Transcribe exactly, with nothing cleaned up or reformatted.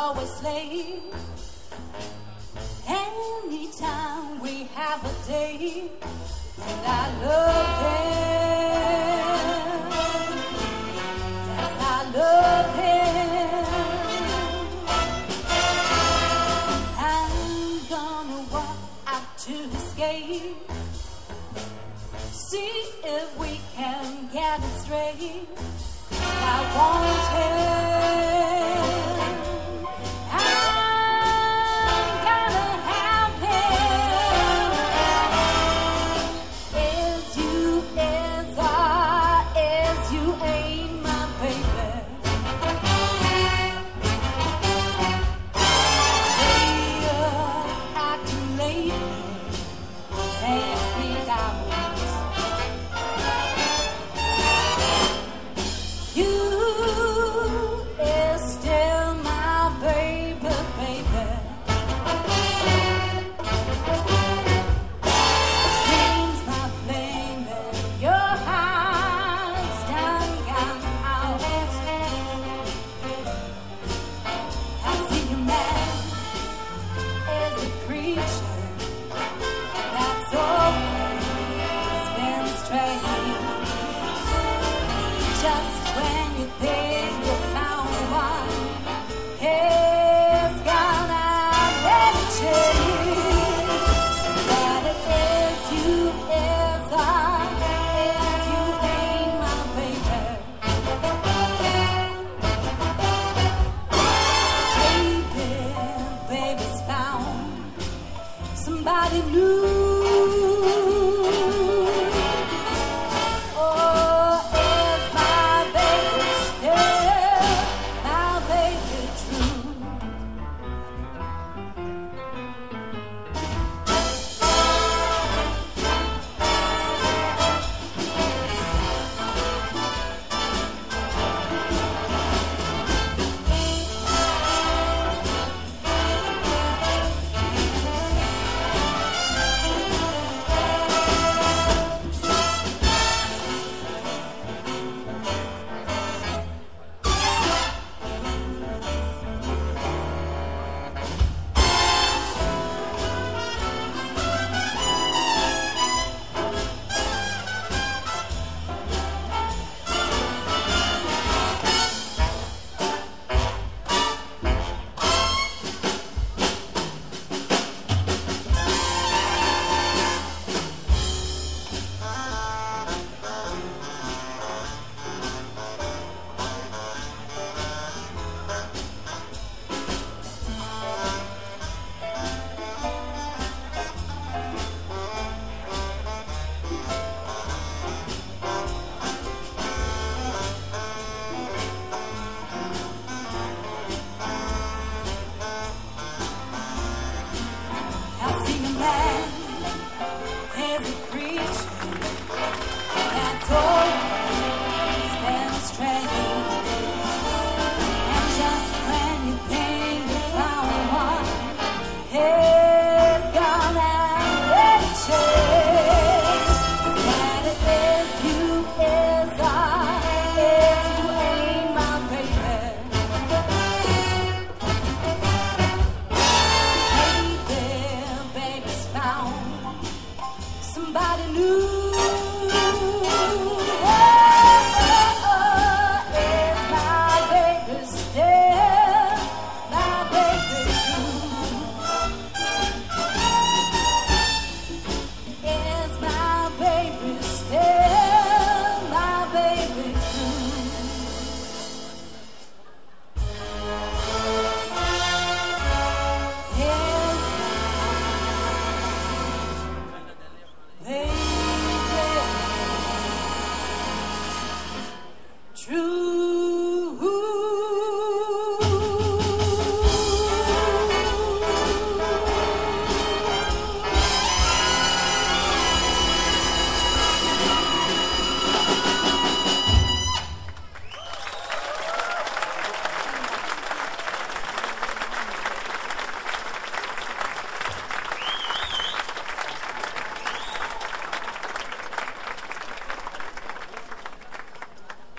always late. Anytime we have a date, and I love him. Yes, I love him. I'm gonna walk out to his gate, see if we can get it straight. I want him. I'm gonna have him. Is you, is I, is you ain't my baby. They are acting lately, takes me down. You is still my baby, baby. Seems my flame in your heart's done gone out. I see you man is a creature that's always been strange. Just when you think